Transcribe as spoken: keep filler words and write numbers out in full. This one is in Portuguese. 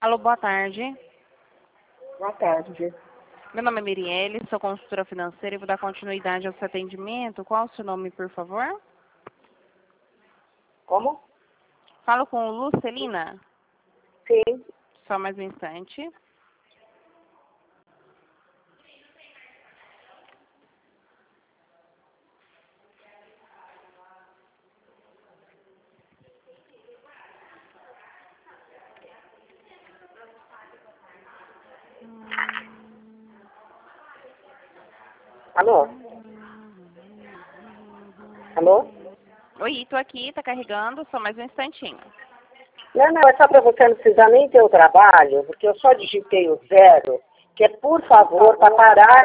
Alô, boa tarde. Boa tarde. Meu nome é Mirielle, sou consultora financeira e vou dar continuidade ao seu atendimento. Qual o seu nome, por favor? Como? Falo com Lucelina? Sim. Só mais um instante. Alô? Alô? Oi, tô aqui, tá carregando, só mais um instantinho. Não, não, é só para você não precisar nem ter o trabalho, porque eu só digitei o zero, que é por favor, para parar